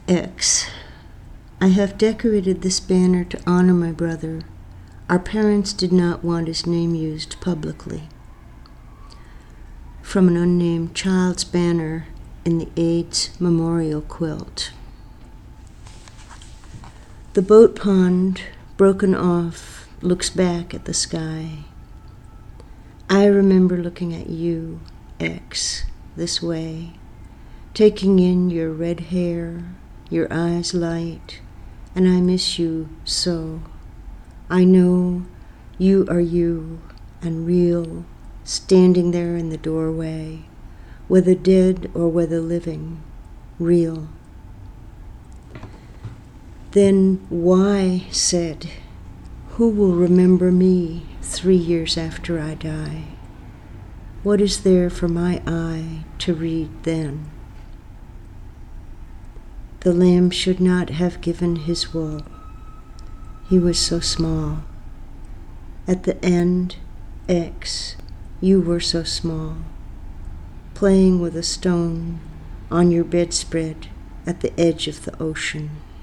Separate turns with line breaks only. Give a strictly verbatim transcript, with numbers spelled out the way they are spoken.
X. I have decorated this banner to honor my brother. Our parents did not want his name used publicly. From an unnamed child's banner in the AIDS memorial quilt. The boat pond, broken off, looks back at the sky. I remember looking at you, X, this way, taking in your red hair, your eyes light, and I miss you so. I know you are you and real, standing there in the doorway, whether dead or whether living, real. Then Y said, who will remember me three years after I die? What is there for my eye to read then? The lamb should not have given his wool. He was so small. At the end, X, you were so small, playing with a stone on your bedspread at the edge of the ocean.